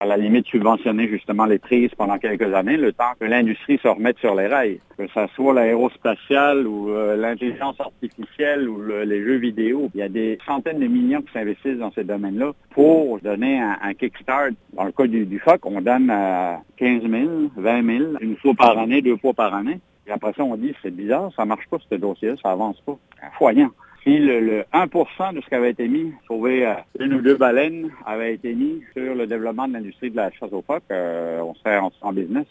À la limite, subventionner justement les prises pendant quelques années, le temps que l'industrie se remette sur les rails. Que ça soit l'aérospatiale ou l'intelligence artificielle ou les jeux vidéo. Il y a des centaines de millions qui s'investissent dans ces domaines-là pour donner un kickstart. Dans le cas du PHOC, on donne 15 000, 20 000, une fois par année, 2 fois par année. Et après ça, on dit, c'est bizarre, ça marche pas ce dossier-là, ça avance pas. Foignant. Si le 1% de ce qui avait été mis, sauver 1 ou 2 baleines, avait été mis sur le développement de l'industrie de la chasse aux phoques, on serait en business.